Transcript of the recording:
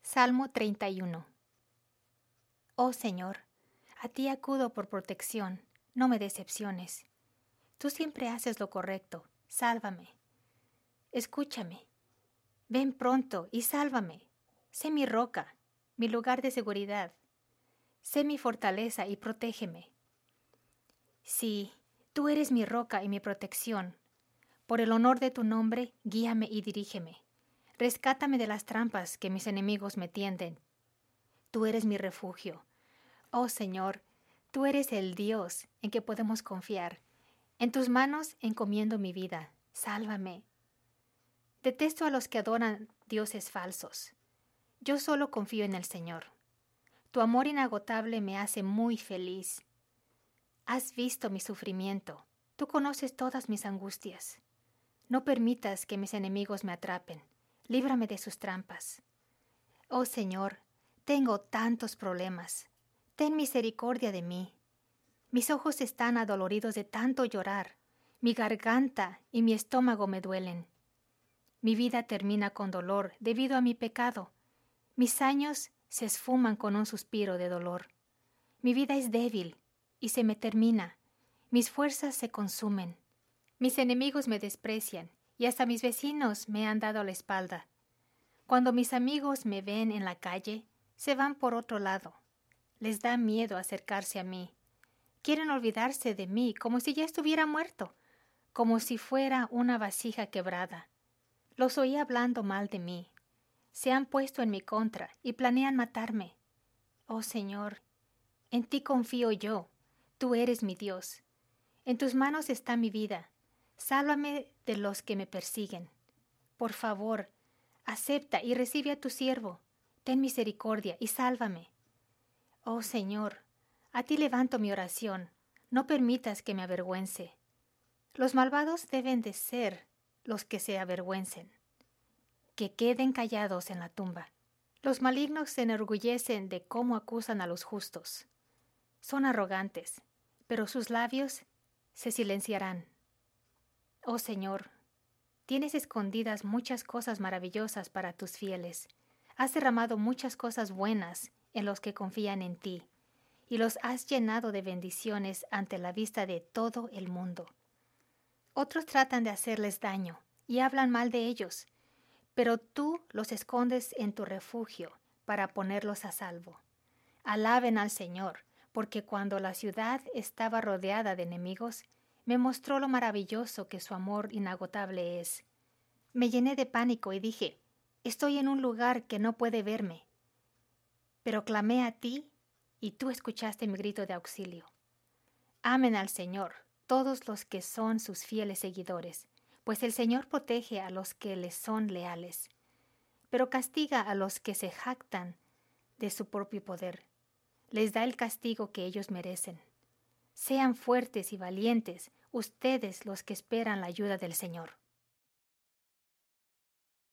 Salmo 31. Oh Señor, a ti acudo por protección, no me decepciones. Tú siempre haces lo correcto, sálvame. Escúchame, ven pronto y sálvame. Sé mi roca, mi lugar de seguridad. Sé mi fortaleza y protégeme. Sí, tú eres mi roca y mi protección. Por el honor de tu nombre, guíame y dirígeme. Rescátame de las trampas que mis enemigos me tienden. Tú eres mi refugio. Oh Señor, tú eres el Dios en que podemos confiar. En tus manos encomiendo mi vida. Sálvame. Detesto a los que adoran dioses falsos. Yo solo confío en el Señor. Tu amor inagotable me hace muy feliz. Has visto mi sufrimiento. Tú conoces todas mis angustias. No permitas que mis enemigos me atrapen. Líbrame de sus trampas. Oh Señor, tengo tantos problemas. Ten misericordia de mí. Mis ojos están adoloridos de tanto llorar. Mi garganta y mi estómago me duelen. Mi vida termina con dolor debido a mi pecado. Mis años se esfuman con un suspiro de dolor. Mi vida es débil y se me termina. Mis fuerzas se consumen. Mis enemigos me desprecian y hasta mis vecinos me han dado la espalda. Cuando mis amigos me ven en la calle, se van por otro lado. Les da miedo acercarse a mí. Quieren olvidarse de mí como si ya estuviera muerto, como si fuera una vasija quebrada. Los oí hablando mal de mí. Se han puesto en mi contra y planean matarme. Oh Señor, en ti confío yo. Tú eres mi Dios. En tus manos está mi vida. Sálvame de los que me persiguen. Por favor, acepta y recibe a tu siervo. Ten misericordia y sálvame. Oh Señor, a ti levanto mi oración. No permitas que me avergüence. Los malvados deben de ser los que se avergüencen. Que queden callados en la tumba. Los malignos se enorgullecen de cómo acusan a los justos. Son arrogantes, pero sus labios se silenciarán. Oh Señor, tienes escondidas muchas cosas maravillosas para tus fieles. Has derramado muchas cosas buenas en los que confían en ti, y los has llenado de bendiciones ante la vista de todo el mundo. Otros tratan de hacerles daño y hablan mal de ellos, pero tú los escondes en tu refugio para ponerlos a salvo. Alaben al Señor, porque cuando la ciudad estaba rodeada de enemigos, me mostró lo maravilloso que su amor inagotable es. Me llené de pánico y dije, estoy en un lugar que no puede verme. Pero clamé a ti y tú escuchaste mi grito de auxilio. Amen al Señor todos los que son sus fieles seguidores, pues el Señor protege a los que les son leales, pero castiga a los que se jactan de su propio poder. Les da el castigo que ellos merecen. Sean fuertes y valientes, ustedes los que esperan la ayuda del Señor.